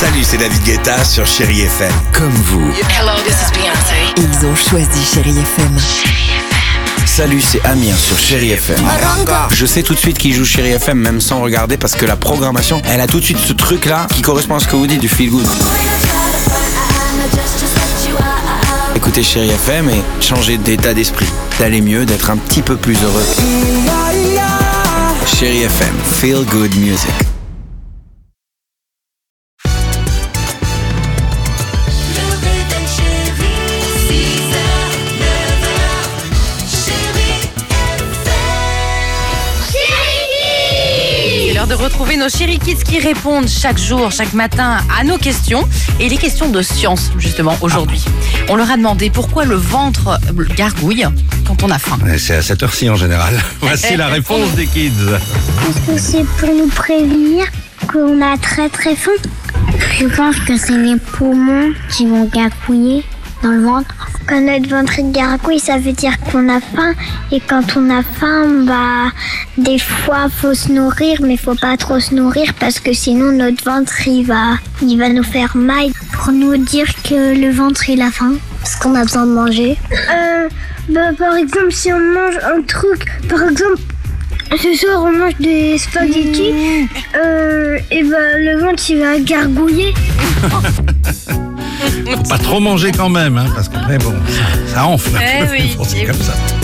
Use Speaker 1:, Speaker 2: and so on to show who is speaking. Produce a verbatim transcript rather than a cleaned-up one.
Speaker 1: Salut, c'est David Guetta sur Chérie F M. Comme vous.
Speaker 2: Hello, this is Beyoncé.
Speaker 3: Ils ont choisi Chérie F M.
Speaker 1: Salut, c'est Amir sur Chérie F M. Je sais tout de suite qui joue Chérie F M, même sans regarder, parce que la programmation, elle a tout de suite ce truc-là qui correspond à ce que vous dites du feel good. Écoutez Chérie F M et changez d'état d'esprit, d'aller mieux, d'être un petit peu plus heureux. Chérie F M, feel good music.
Speaker 4: De retrouver nos chéri kids qui répondent chaque jour, chaque matin à nos questions et les questions de science justement aujourd'hui. On leur a demandé pourquoi le ventre gargouille quand on a faim.
Speaker 5: C'est à cette heure-ci en général. Voici la réponse des kids.
Speaker 6: Est-ce que c'est pour nous prévenir qu'on a très très faim? Je pense que c'est les poumons qui vont gargouiller dans le ventre. Quand notre ventre gargouille, ça veut dire qu'on a faim. Et quand on a faim, bah, des fois, faut se nourrir, mais faut pas trop se nourrir parce que sinon notre ventre, il va, il va nous faire mal. Pour nous dire que le ventre, il a faim, parce qu'on a besoin de manger. Euh, bah, par exemple, si on mange un truc, par exemple, ce soir, on mange des spaghettis, euh, et bah, le ventre, il va gargouiller.
Speaker 5: Faut pas trop manger quand même, hein, parce que mais bon, ça, ça enfle.
Speaker 4: Eh oui,
Speaker 5: c'est
Speaker 4: eh
Speaker 5: comme
Speaker 4: oui.
Speaker 5: ça.